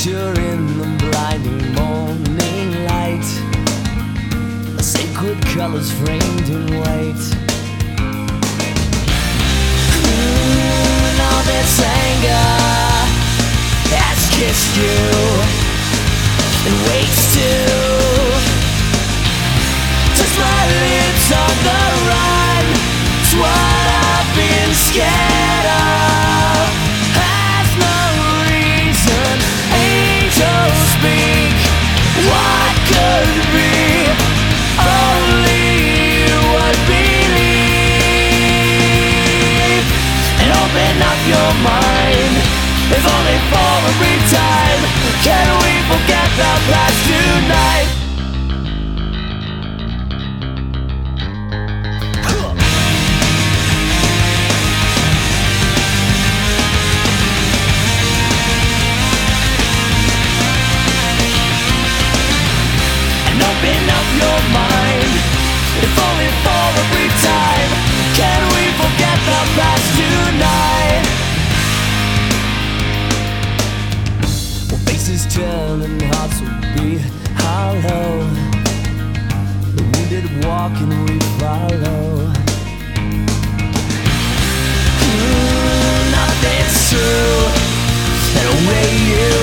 picture in the blinding morning light, sacred colors framed in white. And all this anger has kissed you and waits to touch my lips on the run. It's what I've been scared of. Has no reason. Angels speak. What could be? Only you would believe. And open up your mind, if only for a brief time. Can we forget the past tonight? Open up your mind, if only for a brief time. Can we forget the past tonight? Well, faces turn and hearts will be hollow. The wounded walk and we follow. Nothing's true, and away you